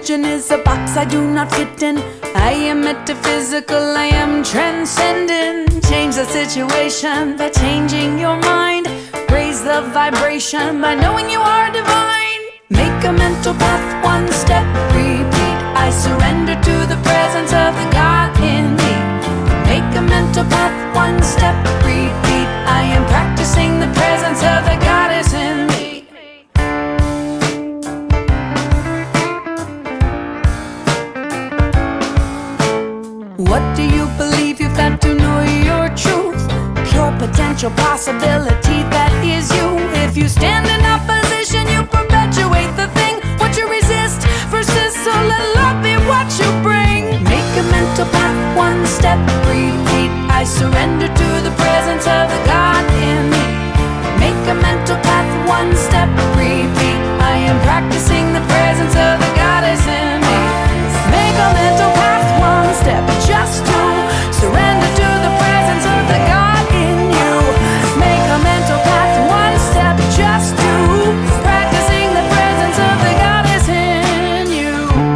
religion is a box I do not fit in. I am metaphysical, I am transcendent. Change the situation by changing your mind. Raise the vibration by knowing you are divine. Make a mental path, one step, repeat. I surrender to the presence of the God in me. Make a mental path, one step, repeat. I am practicing the presence of the goddess in me. What do you believe? You've got to know your truth. Pure potential possibility, that is you. If you stand in opposition, you perpetuate the thing. What you resist, persist, so let love be what you bring. Make a mental path, one step, repeat. I surrender to the presence of the God in me. Make a mental path, one step, repeat. I am practicing the presence of the goddess in me. Make a mental path, one step, just to surrender to the presence of the God in you. Make a mental path, one step, just to practicing the presence of the goddess in you.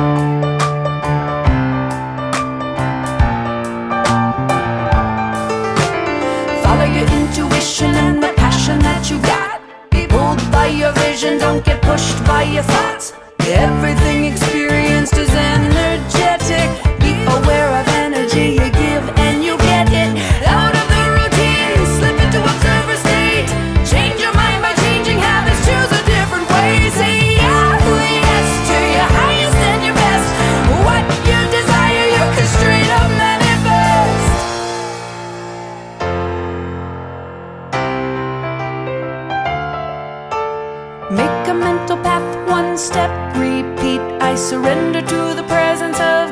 Follow your intuition and the passion that you got. Be pulled by your vision, don't get pushed by your thoughts. Everything experienced is energetic. Be aware of energy, you give and you get it. Out of the routine, slip into observer state. Change your mind by changing habits, choose a different way. Say yes to your highest and your best. What you desire, you can straight up manifest. Make a mental path, one step, repeat. I surrender to the presence of